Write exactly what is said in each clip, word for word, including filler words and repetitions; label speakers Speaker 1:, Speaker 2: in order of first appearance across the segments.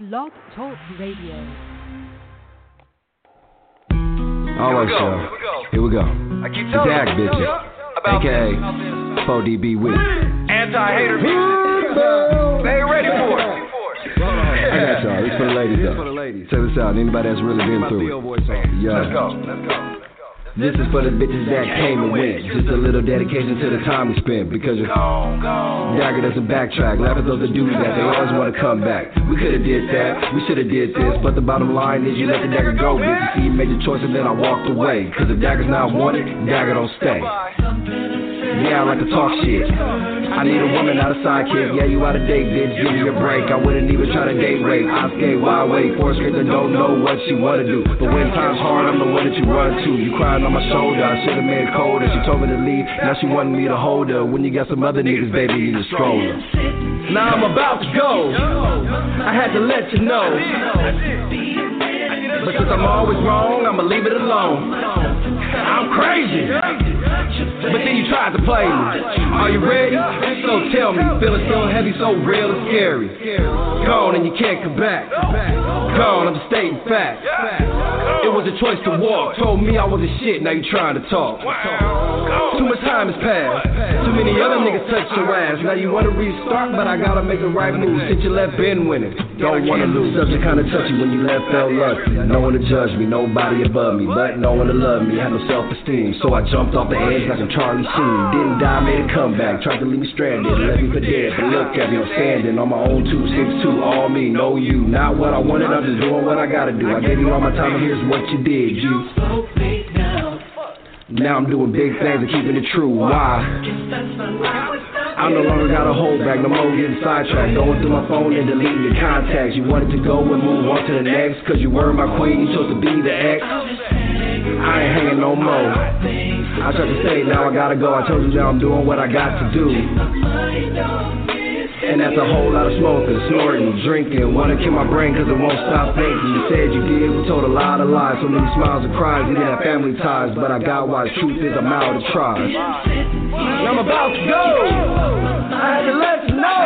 Speaker 1: Blog Talk Radio.
Speaker 2: All right, y'all. Here we go.
Speaker 3: I keep
Speaker 2: the
Speaker 3: telling
Speaker 2: Dag
Speaker 3: you
Speaker 2: bitches,
Speaker 3: about
Speaker 2: A K A four D B with
Speaker 3: anti-hater music. They ain't ready for it.
Speaker 2: I got y'all. This for the ladies, though. Check this out. Anybody that's really been through it. Yeah.
Speaker 3: Let's go. Let's go.
Speaker 2: This is for the bitches that came and went. Just a little dedication to the time we spent. Because your Dagger doesn't backtrack. Laugh at those that do that. They always want to come back. We could have did that. We should have did this. But the bottom line is you let the Dagger go. Bitch, you see you made your choice and then I walked away. Cause if Dagger's not wanted, Dagger don't stay. Yeah, I like to talk shit. I need a woman, not a sidekick. Yeah, you out of date, bitch, give me a break. I wouldn't even try to date rape. I skate, why wait? For a straight that don't know what she wanna do. But when time's hard, I'm the one that you run to. You crying on my shoulder, I should've made it colder. She told me to leave, now she wanted me to hold her. When you got some other niggas, baby, you need a stroller. Now I'm about to go. I had to let you know. But since I'm always wrong, I'ma leave it alone. I'm crazy, but then you tried to play me. Are you ready? So tell me, feeling so heavy, so real and scary. Gone and you can't come back. Gone, I'm just stating facts. It was a choice to walk. Told me I was a shit, now you trying to talk. Too much time has passed. Too many other niggas touched your ass. Now you wanna restart, but I gotta make the right move. Since you left been winning, don't wanna lose. Subject kinda touchy when you left felt lusty. No one to judge me, nobody above me, but no one to love me. Had no self-esteem, so I jumped off the edge like I'm Charlie Sheen. Didn't die, made a comeback. Tried to leave me stranded, left me for dead. But look at me, I'm standing on my own two six two. All me, no you. Not what I wanted, I'm just doing what I gotta do. I gave you all my time, and here's what you did, you. Now I'm doing big things and keeping it true. Why? I no longer got to hold back, no more getting sidetracked. Going through my phone and deleting your contacts. You wanted to go and move on to the next, cause you were my queen, you chose to be the ex. I ain't hanging no more. I tried to stay, now I gotta go. I told you now I'm doing what I got to do. And that's a whole lot of smoking, snorting, drinking. Wanna kill my brain cause it won't stop thinking. You said you did, we told a lot of lies. So many smiles and cries, you didn't have family ties. But I got wise, truth is I'm out of tries. And I'm about to go. I had to let you know.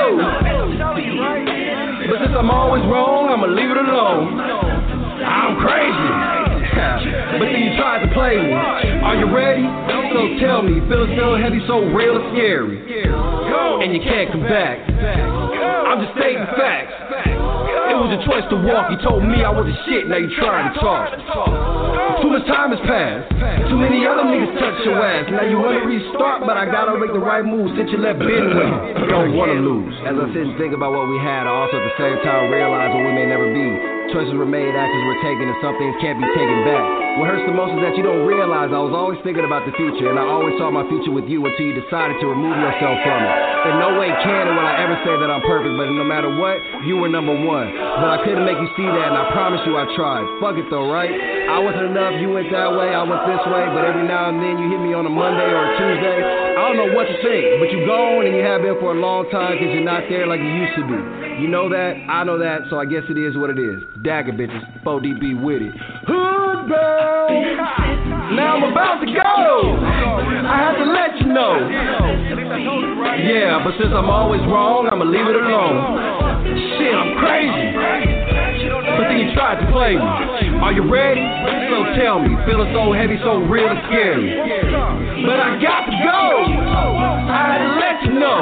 Speaker 2: But since I'm always wrong, I'ma leave it alone. I'm crazy. But then you tried to play me. Are you ready? So tell me, feeling so heavy, so real and scary. And you can't come back. I'm just stating facts. It was a choice to walk. You told me I was a shit, now you trying to talk. Too much time has passed. Too many other niggas touched your ass. Now you wanna restart, but I gotta make the right move since you left Ben with me. You don't wanna lose. As I sit and think about what we had, I also at the same time realize what we may never be. Choices were made, actions were taken, and some things can't be taken back. What hurts the most is that you don't realize I was always thinking about the future, and I always saw my future with you until you decided to remove yourself from it. In no way can or will I ever say that I'm perfect, but no matter what, you were number one. But I couldn't make you see that, and I promise you I tried. Fuck it though, right? I wasn't enough, you went that way, I went this way, but every now and then you hit me on a Monday or a Tuesday. I don't know what to think, but you gone and you have been for a long time because you're not there like you used to be. You know that, I know that, so I guess it is what it is. Dagger bitches, four D B with it. Hood bro. Now I'm about to go. I have to let you know. Yeah, but since I'm always wrong, I'ma leave it alone. Shit, I'm crazy. But then you tried to play me. Are you ready? So tell me, feeling so heavy, so real and scary. But I got to go. I had to let you know.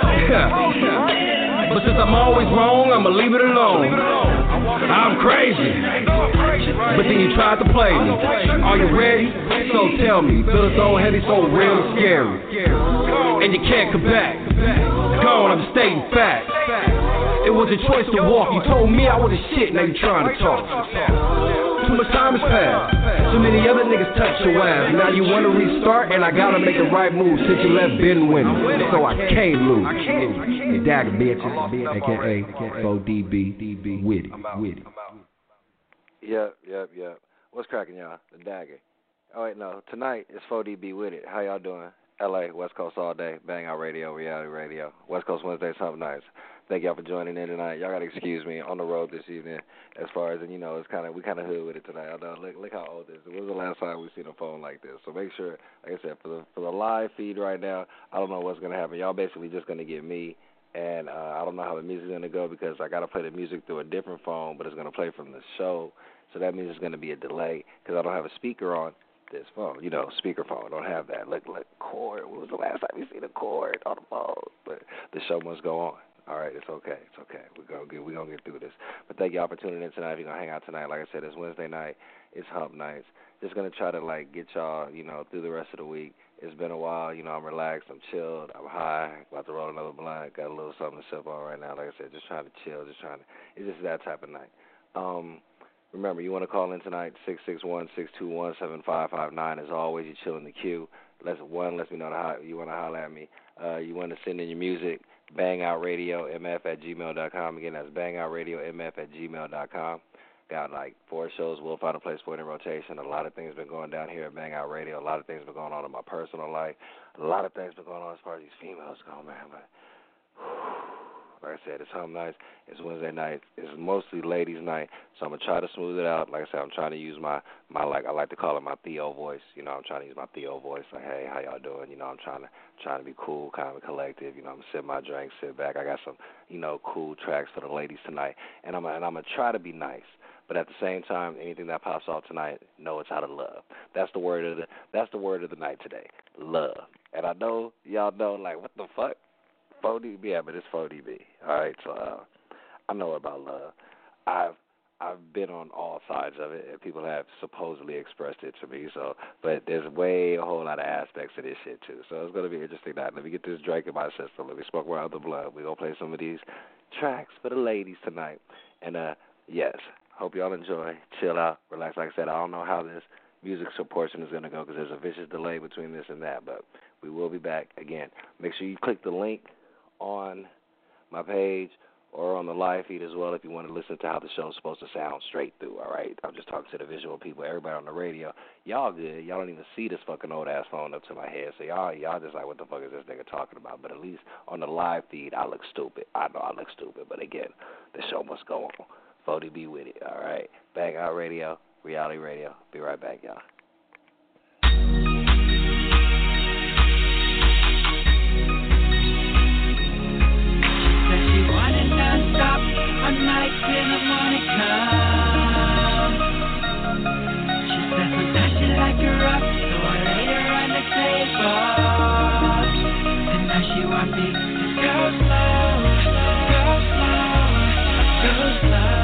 Speaker 2: But since I'm always wrong, I'ma leave it alone. I'm crazy. But then you tried to play me. Are you ready? So tell me, feeling so heavy, so real and scary. And you can't come back. Gone, I'm stating facts. It was a choice to walk. You told me I was a shit, now you trying to talk. Too much time has passed. Too many other niggas touched your ass. Now you wanna restart, and I gotta make the right move since you left Ben winning. So I can't lose. Hey, Dagger bitches, A K A four D B with it, with it.
Speaker 4: Yep, yep, yep. What's cracking, y'all? The Dagger. Oh wait, no. Tonight is four D B with it. How y'all doing? L A, West Coast all day. Bang Out Radio, Reality Radio. West Coast Wednesdays, something nice. Thank y'all for joining in tonight. Y'all gotta excuse me on the road this evening. As far as, and you know, it's kind of we kind of hood with it tonight. I know. Look, look how old this is. When was the last time we seen a phone like this? So make sure, like I said, for the for the live feed right now, I don't know what's gonna happen. Y'all basically just gonna get me And uh, I don't know how the music's going to go because I got to play the music through a different phone, but it's going to play from the show. So that means there's going to be a delay because I don't have a speaker on this phone. You know, speakerphone. I don't have that. Look, look, cord. When was the last time you seen a cord on the phone? But the show must go on. All right, it's okay. It's okay. We're going to get, we're gonna get through this. But thank y'all for tuning in tonight. If you're going to hang out tonight, like I said, it's Wednesday night. It's hump nights. Just going to try to, like, get y'all, you know, through the rest of the week. It's been a while. You know, I'm relaxed. I'm chilled. I'm high. About to roll another blunt. Got a little something to sip on right now. Like I said, just trying to chill. Just trying to. It's just that type of night. Um, remember, you want to call in tonight, six six one, six two one, seven five five nine. As always, you chill in the queue. Let's, one, let me know how you want to holler at me. Uh, you want to send in your music, bangoutradiomf at gmail dot com. Again, that's bangoutradiomf at gmail dot com. Got like four shows. We'll find a place for it in rotation. A lot of things been going down here at Bang Out Radio. A lot of things been going on in my personal life. A lot of things been going on as far as these females go, man. But whew, like I said, it's home nights. It's Wednesday night. It's mostly ladies' night. So I'm gonna try to smooth it out. Like I said, I'm trying to use my my like I like to call it my Theo voice. You know, I'm trying to use my Theo voice. Like, hey, how y'all doing? You know, I'm trying to trying to be cool, calm and collective. You know, I'm gonna sip my drink, sit back. I got some, you know, cool tracks for the ladies tonight, and I'm and I'm gonna try to be nice. But at the same time, anything that pops off tonight, know it's out of love. That's the word of the that's the word of the night today. Love. And I know y'all know, like, what the fuck? four D B, yeah, but it's four D B. All right, so uh, I know about love. I've I've been on all sides of it, and people have supposedly expressed it to me. So, but there's way a whole lot of aspects of this shit too. So it's gonna be interesting night. Let me get this drink in my system. Let me smoke my other blood. We gonna play some of these tracks for the ladies tonight. And uh, yes. Hope y'all enjoy, chill out, relax. Like I said, I don't know how this music portion is going to go because there's a vicious delay between this and that, but we will be back again. Make sure you click the link on my page or on the live feed as well if you want to listen to how the show's supposed to sound straight through, all right? I'm just talking to the visual people, everybody on the radio. Y'all good. Y'all don't even see this fucking old-ass phone up to my head, so y'all y'all just like, what the fuck is this nigga talking about? But at least on the live feed, I look stupid. I know I look stupid, but again, the show must go on. four D B with it, all right? Bang Out Radio, Reality Radio. Be right back, y'all.
Speaker 1: Said she wanted non-stop, one night till the morning come. She said sometimes she like to rock, so I laid her on the table. And now she want me to go slow, go slow, go slow.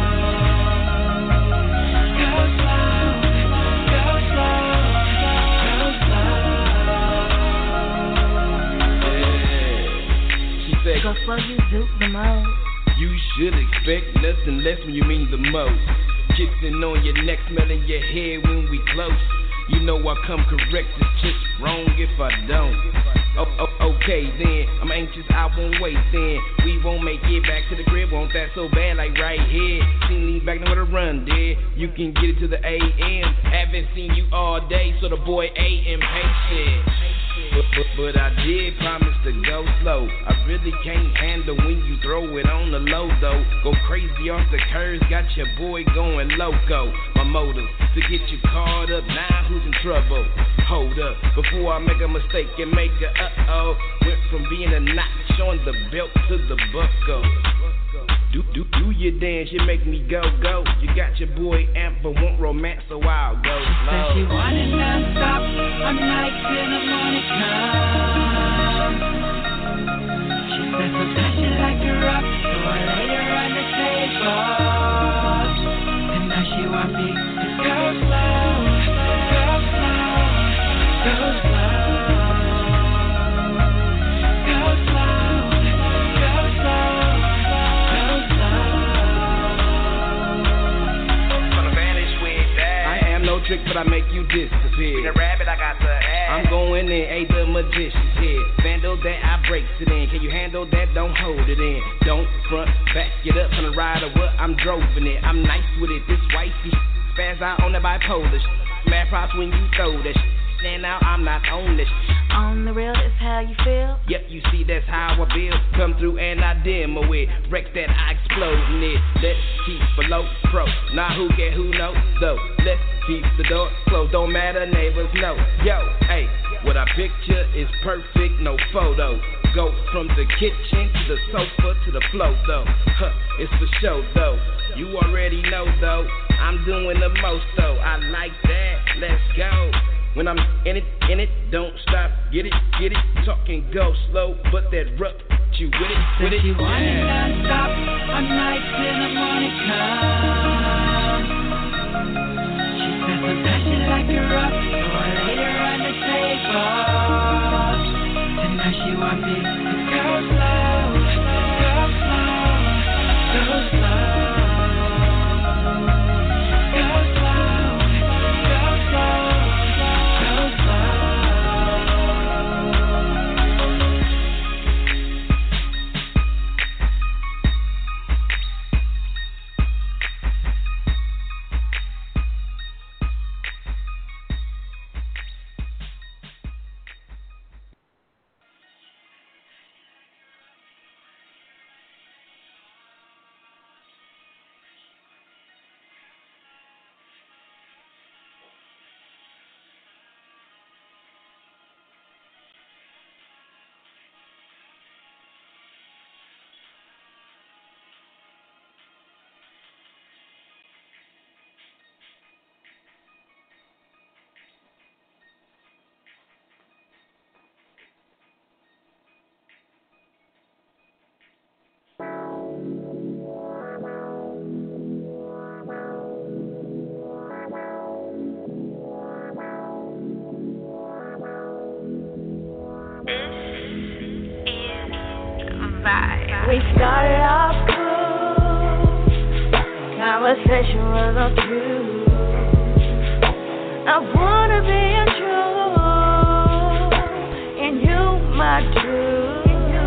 Speaker 5: Go slow, you do the most.
Speaker 2: You should expect nothing less when you mean the most. Kissing on your neck, smelling your hair when we close. You know I come correct, it's just wrong if I don't. Oh, oh, okay then, I'm anxious, I won't wait then. We won't make it back to the crib, won't that so bad like right here. Seen lean back, now where to run, dear. You can get it to the A M. Haven't seen you all day, so the boy A M patient. But, but, but I did promise to go slow. I really can't handle when you throw it on the low though. Go crazy off the curves, got your boy going loco. My motive to get you caught up, now who's in trouble? Hold up, before I make a mistake and make a uh-oh. Went from being a notch on the belt to the buckle. Do, do, do your dance, you make me go, go. You got your boy amp, but want romance, so I'll go slow.
Speaker 1: Said she wanted non-stop, one night till the morning come. She said sometimes she like to rock, so I laid her on the table. And now she want me to go slow, go slow, go slow.
Speaker 2: Trick, but I make you disappear.
Speaker 3: Be the rabbit, I got the ass.
Speaker 2: I'm going in, ain't the magician's head. Vandal that, I breaks it in. Can you handle that? Don't hold it in. Don't front, back it up. On the ride or what? I'm droving it. I'm nice with it. This wifey spaz out on the bipolar. Mad props when you throw that shit. And now I'm not on this.
Speaker 5: On the real is how you feel.
Speaker 2: Yep, you see that's how I feel. Come through and I demo it. Wreck that I explode in it. Let's keep below pro. Now who care who knows though. Let's keep the door closed. Don't matter, neighbors know. Yo, hey, what I picture is perfect, no photo.
Speaker 6: go from the kitchen to the sofa to the floor, though. Huh, it's for show, though. You already know, though. I'm doing the most, though. I like that. Let's go. When I'm in it, in it, don't stop. Get it, get it. Talking go slow, but that rough. You with it, with it.
Speaker 1: She wanted non-stop, a night till the morning come. She said sometimes she like it rough, so I laid her on the table. Tonight she want me to go slow, go slow, go slow.
Speaker 5: We started off cool, conversation was on cue. I wanna be a true, and you my truth.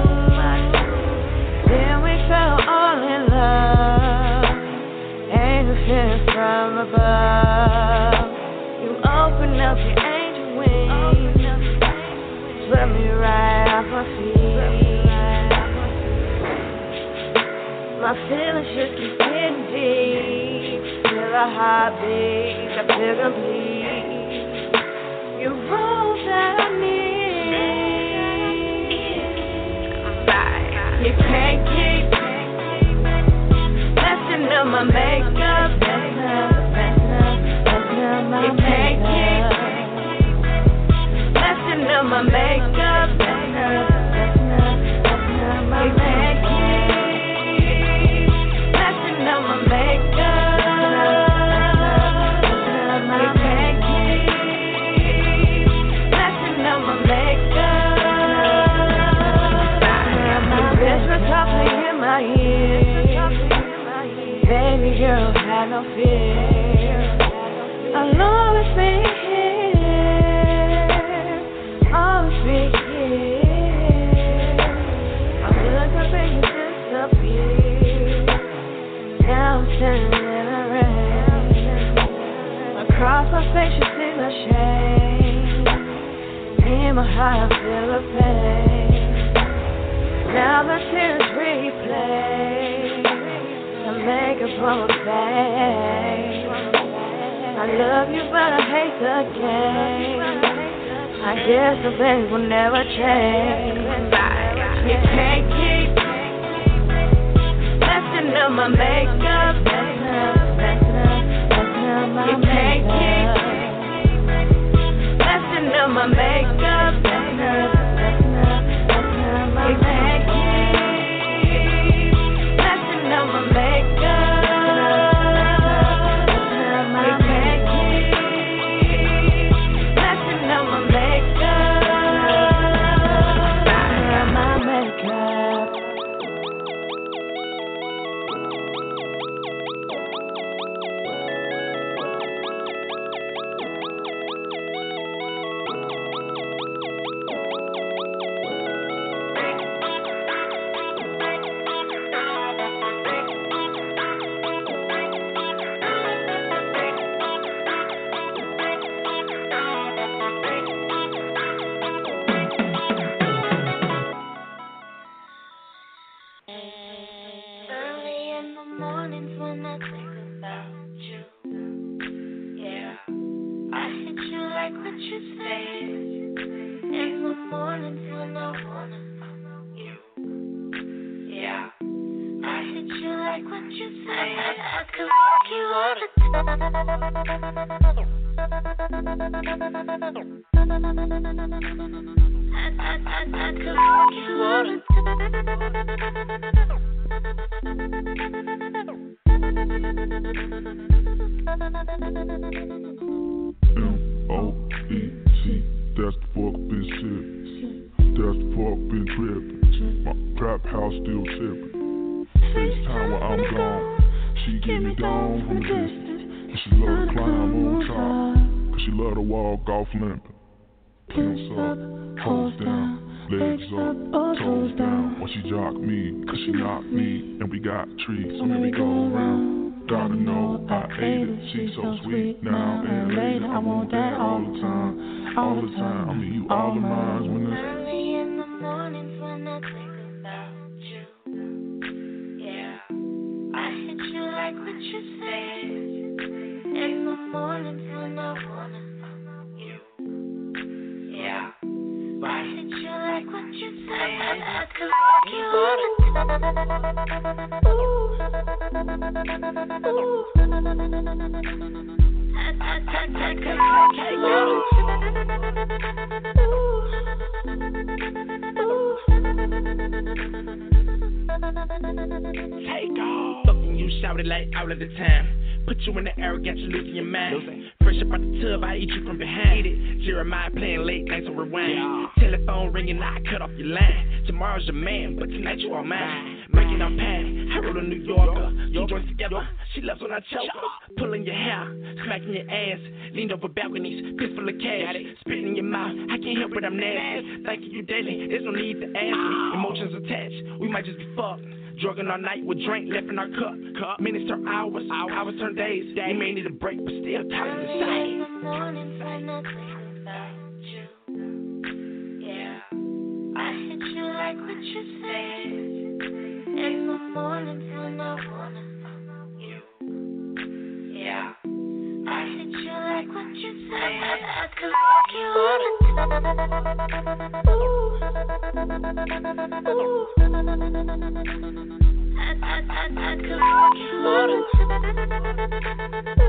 Speaker 5: Then we fell all in love, angel feeling from above. You open up your angel wings, swept me right off my feet. My feelings just keep getting deep. Feel a heartbeat, I feel complete. You rose that I need. You can't keep messing up my makeup. You can't keep messing up my makeup. You can't keep baby girl, have no fear. I'll always be here, always be here. I look up and you disappear. Now I'm standing in the rain. Across my face you see the shame. In my heart I feel the pain. Now the tears replay. Make a promise back. I love you, but I hate the game. I guess the things will never change. You can't keep messing up my makeup. You can't keep messing up my makeup. You can't keep like what you say in the mornings when I wanna I could fuck you all the time. I, I, I, I could fuck you all the
Speaker 7: M O E T, that's the fuck been shit. That's the fuck been trippin'. My trap house still trippin'. FaceTime while I'm gone. She give me down from a distance. And she love to climb on top. Cause she love to walk off limpin'. Pimps up, hoes down, legs up, toes down. When she jock me, cause she knock me. And we got trees, so here we go around. Gotta know I ate it, she's so sweet now and later. I want that all the time, all the time. I mean you all of mine when it's
Speaker 5: early in the mornings when I think about you. Yeah, I hit you like what you said. In the mornings when I wanna you. Yeah, I hit you like what you said. I could fuck you all the time. Ooh. Ooh. I, I, I, I could fuck you all the time.
Speaker 6: Take off. Fucking you shouted like all of the time. Put you in the air, got you losing your mind. Losing. Fresh up out the tub, I eat you from behind. It. Jeremiah playing late nights on rewind. Yeah. Telephone ringing, I cut off your line. Tomorrow's your man, but tonight you are mine. Breaking on pad, I roll a New Yorker. Two joints together, she loves when I choke her. Pulling your hair, smacking your ass. Leaned over balconies, fistful of cash. Spitting in your mouth, I can't help it, I'm nasty. Thanking you daily, there's no need to ask me. Emotions attached, we might just be fucked. Drugging all night with drink left in our cup. cup. Minutes turn hours, hours turn days. You may need a break, but still tired of the same.
Speaker 5: In the mornings when I think about you. Yeah, I hit you like what you said. In the mornings when I wanna you. Yeah, I hit you like what you said. I could fuck you all the time. Ooh. Ooh. I, I, I, I could fuck you all the time.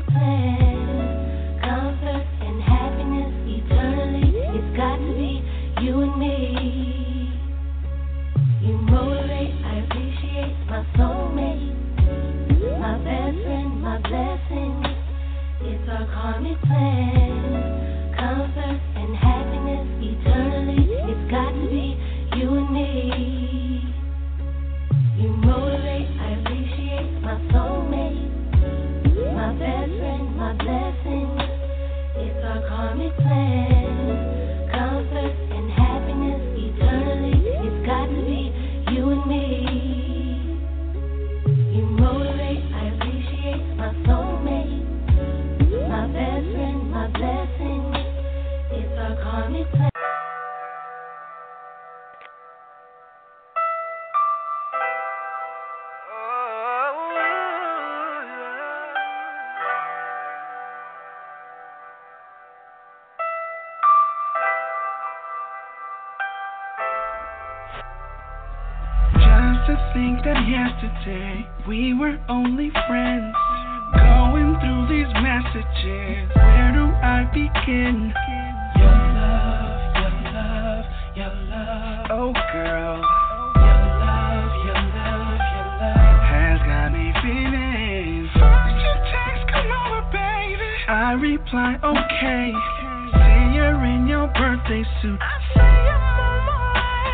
Speaker 5: karmic plan. Comfort and happiness eternally. It's got to be you and me. You motivate, I appreciate my soulmate, my best friend, my blessing. It's our karmic plan. Comfort and happiness eternally. It's got to be you and me. You motivate, I appreciate my soulmate, my best friend, my blessing. It's our karmic plan. Comfort and happiness eternally. It's got to be you and me. You motivate, I appreciate my soulmate, my best friend, my blessing. It's our karmic plan.
Speaker 8: To think that yesterday we were only friends. Going through these messages, where do I begin? Your love, your love, your love. Oh girl, your love, your love, your love has got me feeling. First your text, come over, baby. I reply, okay. See you're in your birthday suit. I say I'm on my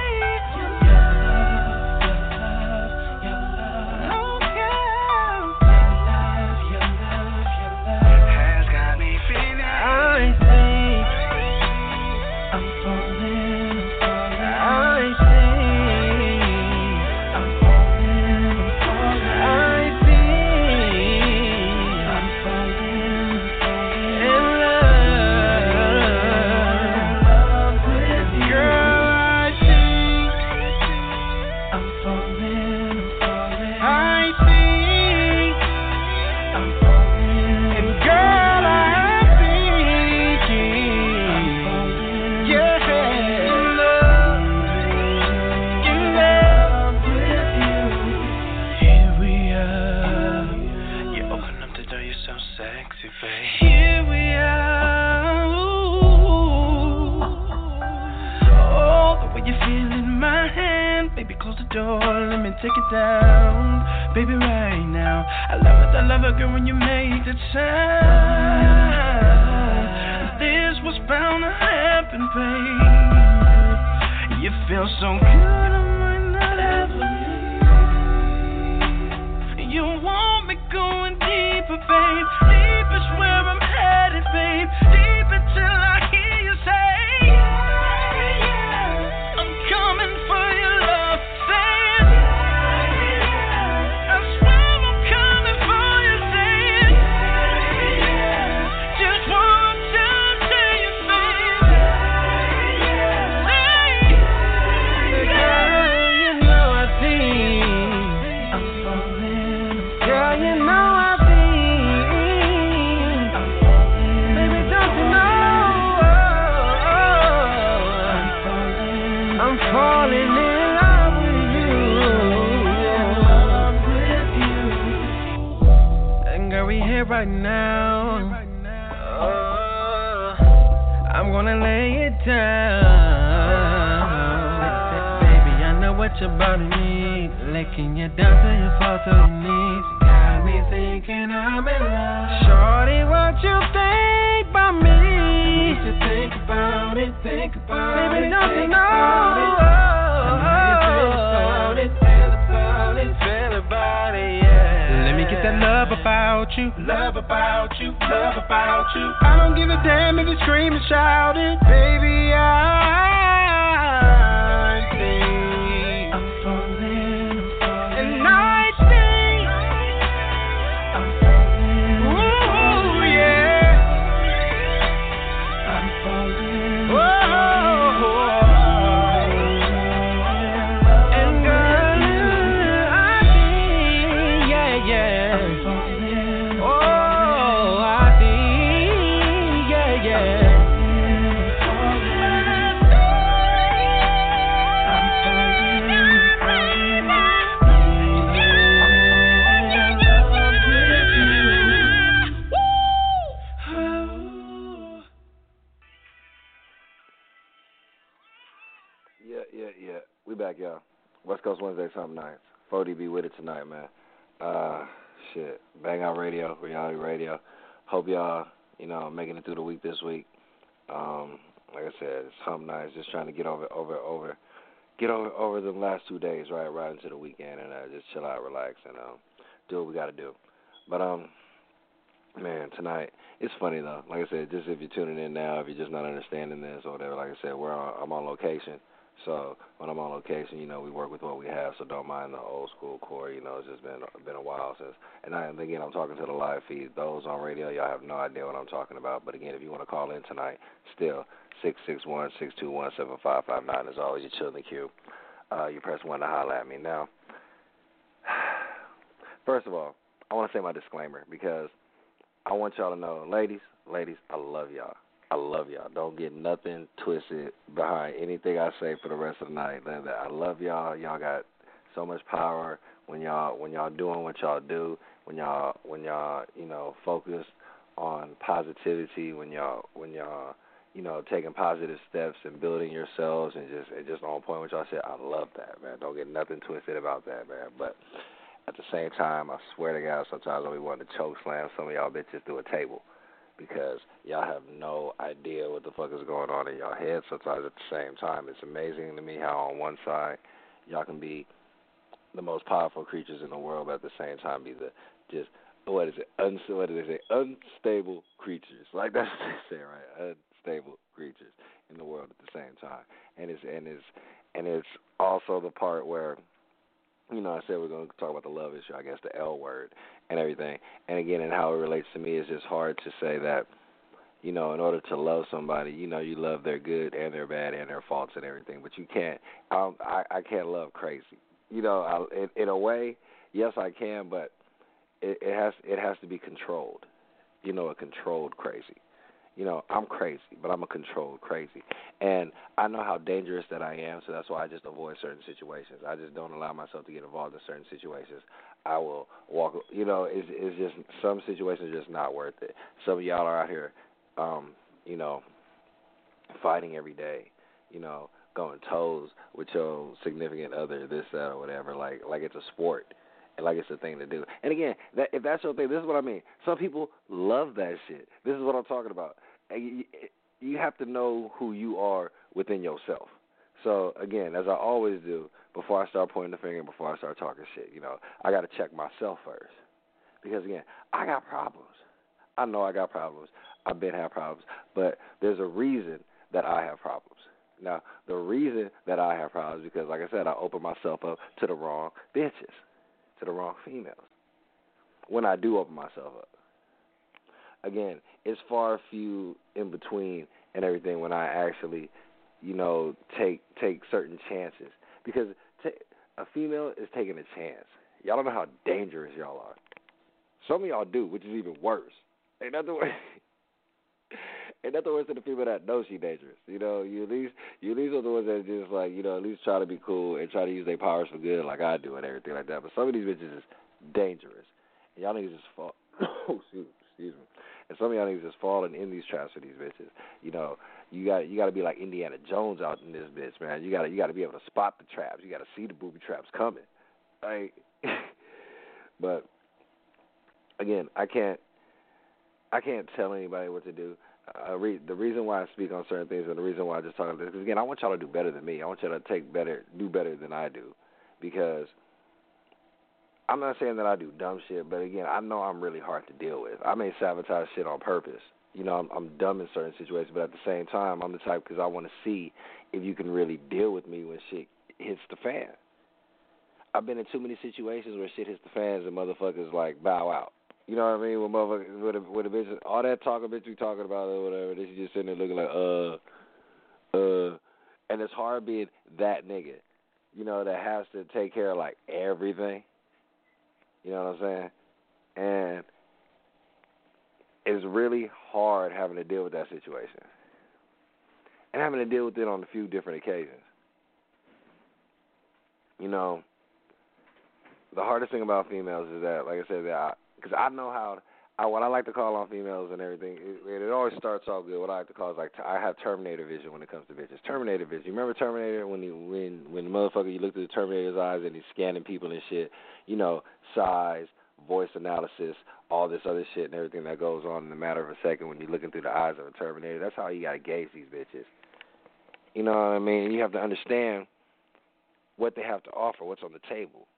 Speaker 8: take it down, baby, right now. I love it, I love it, girl, when you make the sound. This was bound to happen, babe. You feel so good, I might not ever leave. You want me going deeper, babe. Deep is where I'm headed, babe. Deep until I hear you say, yeah, I'm coming for your love. Right now, oh, I'm gonna lay it down. Baby, I know what your body needs. Licking you down till you fall to your knees. Got me thinking I'm in love. Shorty, what you think about me? What you think about it? Think about it. Baby, don't you know? Feel about it, feel about it, yeah. Let me get that love about you, love about you, love about you. I don't give a damn if you scream and shout it, baby. I think I'm falling, I'm falling, and I think I'm falling. Ooh, yeah, I'm falling. Whoa.
Speaker 4: back, y'all. West Coast Wednesday, something nights. four D B with it tonight, man. Uh, shit. Bang Out Radio, Reality Radio. Hope y'all, you know, making it through the week this week. Um, like I said, it's something nights. Just trying to get over, over, over, get over, over the last two days, right, right into the weekend, and uh, just chill out, relax, and um, do what we got to do. But um, man, tonight it's funny though. Like I said, just if you're tuning in now, if you're just not understanding this or whatever, like I said, we're on, I'm on location. So when I'm on location, you know, we work with what we have. So don't mind the old school core. You know, it's just been been a while since. And I, again, I'm talking to the live feed. Those on radio, y'all have no idea what I'm talking about. But again, if you want to call in tonight, still six six one, six two one, seven five five nine is always your chilling queue. Uh, you press one to holler at me. Now, first of all, I want to say my disclaimer because I want y'all to know, ladies, ladies, I love y'all. I love y'all. Don't get nothing twisted behind anything I say for the rest of the night. I love y'all. Y'all got so much power when y'all when y'all doing what y'all do. When y'all when y'all you know focused on positivity. When y'all when y'all you know taking positive steps and building yourselves and just and just on point with y'all shit. I love that, man. Don't get nothing twisted about that, man. But at the same time, I swear to God, sometimes I be wanting to choke slam some of y'all bitches through a table. Because y'all have no idea what the fuck is going on in y'all head sometimes at the same time. It's amazing to me how on one side y'all can be the most powerful creatures in the world, but at the same time be the just, what is it, Un- what do they say, unstable creatures. Like that's what they say, right? Unstable creatures in the world at the same time. And it's, and it's, and it's also the part where, you know, I said we're going to talk about the love issue, I guess the L word and everything. And, again, and how it relates to me, it's just hard to say that, you know, in order to love somebody, you know, you love their good and their bad and their faults and everything. But you can't, I, I, I can't love crazy. You know, I, in, in a way, yes, I can, but it, it has it has to be controlled. You know, a controlled crazy. You know, I'm crazy, but I'm a controlled crazy. And I know how dangerous that I am, so that's why I just avoid certain situations. I just don't allow myself to get involved in certain situations. I will walk, you know, it's, it's just some situations are just not worth it. Some of y'all are out here, um, you know, fighting every day, you know, going toes with your significant other, this, that, or whatever, like like it's a sport. And like it's a thing to do. And again, that, if that's your thing, this is what I mean. Some people love that shit. This is what I'm talking about. You, you have to know who you are within yourself. So, again, as I always do, before I start pointing the finger, before I start talking shit, you know, I got to check myself first. Because, again, I got problems. I know I got problems. I've been having problems. But there's a reason that I have problems. Now, the reason that I have problems is because, like I said, I open myself up to the wrong bitches. To the wrong females when I do open myself up. Again, it's far few in between and everything when I actually, you know, take take certain chances. Because t- a female is taking a chance. Y'all don't know how dangerous y'all are. Some of y'all do, which is even worse. Ain't nothing worse. Ain't nothing worse than the female that knows she's dangerous. You know, you at least you at least are the ones that just like, you know, at least try to be cool and try to use their powers for good like I do and everything like that. But some of these bitches is dangerous. And y'all niggas just fall oh excuse, excuse me. And some of y'all niggas just falling in these traps for these bitches. You know, you got you gotta be like Indiana Jones out in this bitch, man. You gotta you gotta be able to spot the traps. You gotta see the booby traps coming. Like but again, I can't I can't tell anybody what to do. Uh, re- the reason why I speak on certain things and the reason why I just talk about this, because, again, I want y'all to do better than me. I want y'all to take better, do better than I do, because I'm not saying that I do dumb shit, but, again, I know I'm really hard to deal with. I may sabotage shit on purpose. You know, I'm, I'm dumb in certain situations, but at the same time, I'm the type because I want to see if you can really deal with me when shit hits the fan. I've been in too many situations where shit hits the fans and motherfuckers, like, bow out. You know what I mean? When motherfuckers, with a, with a bitch, all that talking bitch we talking about or whatever, they just sitting there looking like, uh, uh, and it's hard being that nigga, you know, that has to take care of, like, everything. You know what I'm saying? And it's really hard having to deal with that situation. And having to deal with it on a few different occasions. You know, the hardest thing about females is that, like I said, that I, because I know how I, what I like to call on females and everything, it, it always starts off good. What I like to call is like I have Terminator vision when it comes to bitches. Terminator vision. You remember Terminator when you when when the motherfucker you look through the Terminator's eyes and he's scanning people and shit. You know, size, voice analysis, all this other shit and everything that goes on in a matter of a second when you're looking through the eyes of a Terminator. That's how you gotta gauge these bitches. You know what I mean? You have to understand what they have to offer, what's on the table.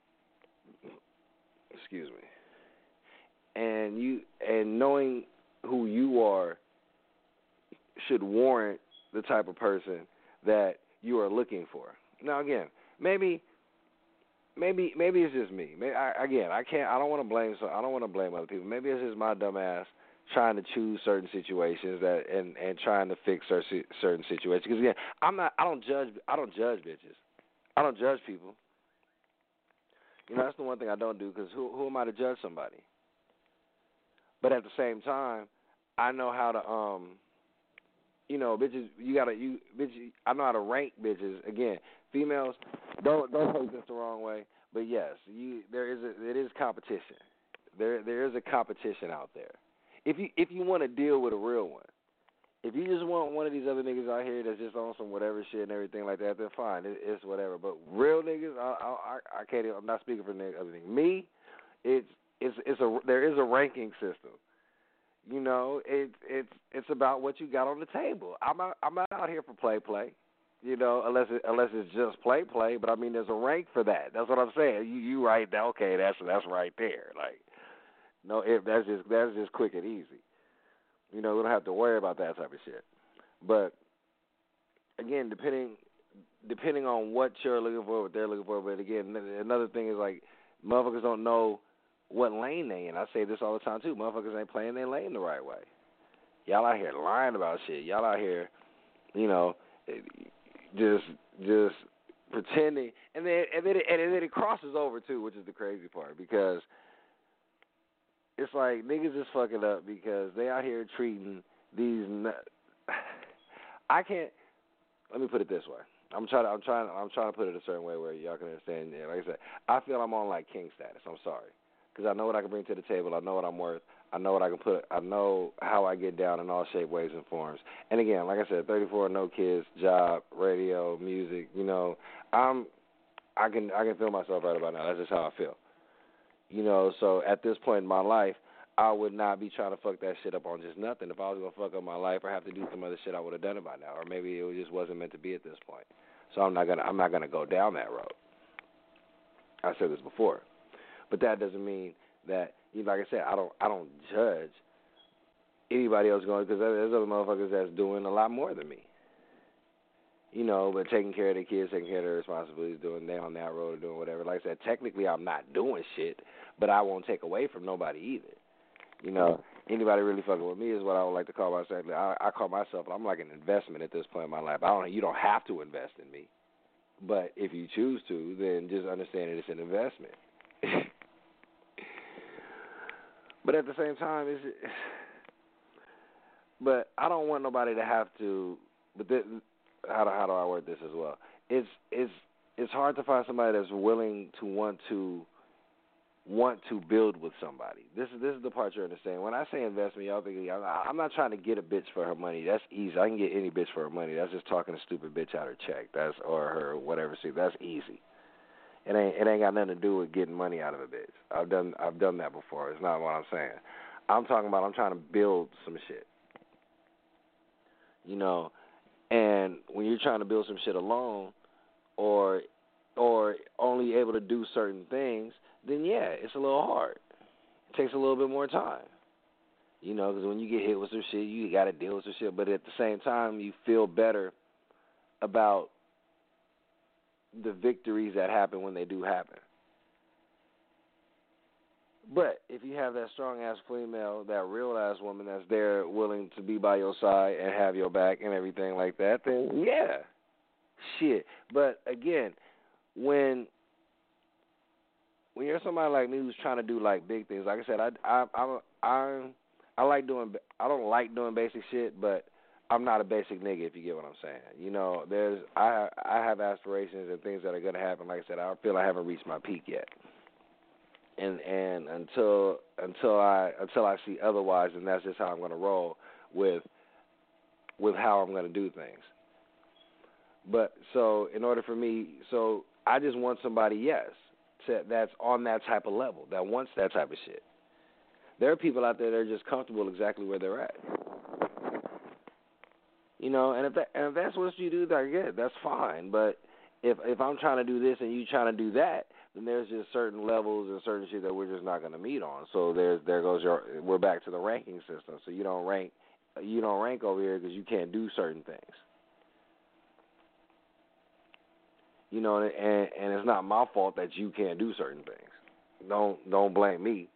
Speaker 4: Excuse me. And you and knowing who you are should warrant the type of person that you are looking for. Now, again, maybe, maybe, maybe it's just me. Maybe, I, again, I can't. I don't want to blame. So I don't want to blame other people. Maybe it's just my dumb ass trying to choose certain situations that and, and trying to fix certain certain situations. Because again, I'm not. I don't judge. I don't judge bitches. I don't judge people. You know, that's the one thing I don't do. Because who who am I to judge somebody? But at the same time, I know how to, um, you know, bitches. You gotta, you bitches. I know how to rank bitches. Again, females, don't don't take this the wrong way. But yes, you there is a, it is competition. There there is a competition out there. If you if you want to deal with a real one, if you just want one of these other niggas out here that's just on some whatever shit and everything like that, then fine, it, it's whatever. But real niggas, I I I can't. I'm not speaking for niggas. Other than me, it's. It's it's a there is a ranking system, you know. It's it's it's about what you got on the table. I'm not I'm not out here for play play, you know, unless it, unless it's just play play. But I mean, there's a rank for that. That's what I'm saying. You you right there, okay? That's that's right there. Like, no, if that's just that's just quick and easy. You know, we don't have to worry about that type of shit. But again, depending depending on what you're looking for, what they're looking for. But again, another thing is like motherfuckers don't know what lane they in. I say this all the time too. Motherfuckers ain't playing their lane the right way. Y'all out here lying about shit. Y'all out here, you know, just just pretending, and then and then it, and then it crosses over too, which is the crazy part because it's like niggas is fucking up because they out here treating these. I can't. Let me put it this way. I'm trying to. I'm trying. I'm trying to put it a certain way where y'all can understand. Yeah, like I said, I feel I'm on like king status. I'm sorry. Because I know what I can bring to the table. I know what I'm worth. I know what I can put. I know how I get down in all shape, ways, and forms. And again, like I said, thirty-four, no kids, job, radio, music. You know, I'm. I can. I can feel myself right about now. That's just how I feel. You know, so at this point in my life, I would not be trying to fuck that shit up on just nothing. If I was gonna fuck up my life or have to do some other shit, I would have done it by now. Or maybe it just wasn't meant to be at this point. So I'm not gonna. I'm not gonna go down that road. I said this before. But that doesn't mean that, you know, like I said, I don't I don't judge anybody else going, because there's other motherfuckers that's doing a lot more than me. You know, but taking care of their kids, taking care of their responsibilities, doing they on that road or doing whatever. Like I said, technically I'm not doing shit, but I won't take away from nobody either. You know, anybody really fucking with me is what I would like to call myself. I, I call myself, I'm like an investment at this point in my life. I don't. You don't have to invest in me, but if you choose to, then just understand that it's an investment. But at the same time, it's, but I don't want nobody to have to. But this, how do how do I word this as well? It's it's it's hard to find somebody that's willing to want to want to build with somebody. This is this is the part you understand. When I say investment, y'all think I'm not trying to get a bitch for her money. That's easy. I can get any bitch for her money. That's just talking a stupid bitch out her check. That's or her whatever. See, that's easy. It ain't it ain't got nothing to do with getting money out of a bitch. I've done I've done that before. It's not what I'm saying. I'm talking about I'm trying to build some shit. You know, and when you're trying to build some shit alone, or or only able to do certain things, then yeah, it's a little hard. It takes a little bit more time. You know, because when you get hit with some shit, you got to deal with some shit. But at the same time, you feel better about the victories that happen when they do happen. But if you have that strong-ass female, that real-ass woman that's there willing to be by your side and have your back and everything like that, then yeah, shit. But again, when when you're somebody like me who's trying to do like big things, like I said, I I I I, I like doing. I don't like doing basic shit, but I'm not a basic nigga, if you get what I'm saying. You know, there's I I have aspirations and things that are gonna happen. Like I said, I feel I haven't reached my peak yet. and and until until I until I see otherwise, and that's just how I'm going to roll with with how I'm going to do things. But so in order for me, so I just want somebody, yes, to, that's on that type of level, that wants that type of shit. There are people out there that are just comfortable exactly where they're at. You know, and if that, and if that's what you do, I get it, that's fine. But if if I'm trying to do this and you trying to do that, then there's just certain levels and certain shit that we're just not going to meet on. So there's there goes your we're back to the ranking system. So you don't rank you don't rank over here because you can't do certain things. You know, and and it's not my fault that you can't do certain things. Don't don't blame me.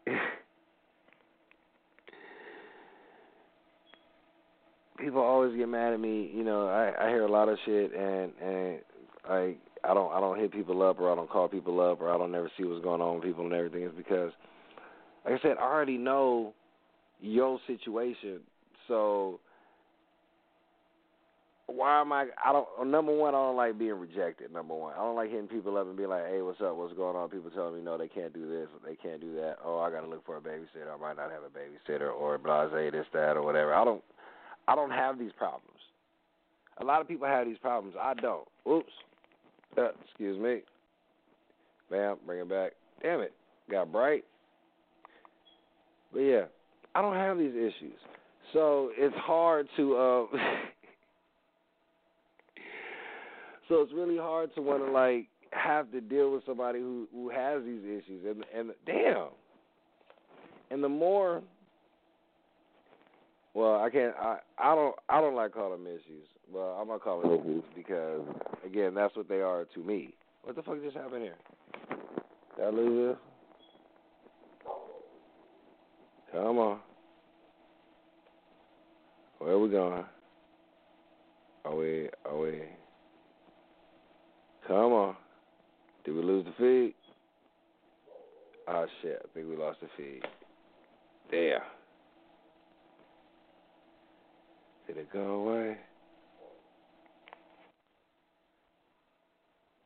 Speaker 4: People always get mad at me. You know, I, I hear a lot of shit, and and I I don't I don't hit people up, or I don't call people up, or I don't never see what's going on with people and everything. It's because, like I said, I already know your situation. So why am I? I don't. Number one, I don't like being rejected. Number one, I don't like hitting people up and being like, "Hey, what's up? What's going on?" People telling me no, they can't do this, they can't do that. Oh, I got to look for a babysitter. I might not have a babysitter, or blase this, that, or whatever. I don't. I don't have these problems. A lot of people have these problems. I don't. Oops. Uh, excuse me. Bam. Bring it back. Damn it. Got bright. But yeah, I don't have these issues. So it's hard to. Uh, so it's really hard to want to like have to deal with somebody who, who has these issues. And and damn. And the more. Well, I can't. I, I don't. I don't like calling them issues. Well, I'm gonna call them issues because, again, that's what they are to me. What the fuck just happened here? Did I lose this? Come on. Where are we going? Are we? Are we? Come on. Did we lose the feed? Oh shit! I think we lost the feed. Damn. Did it go away?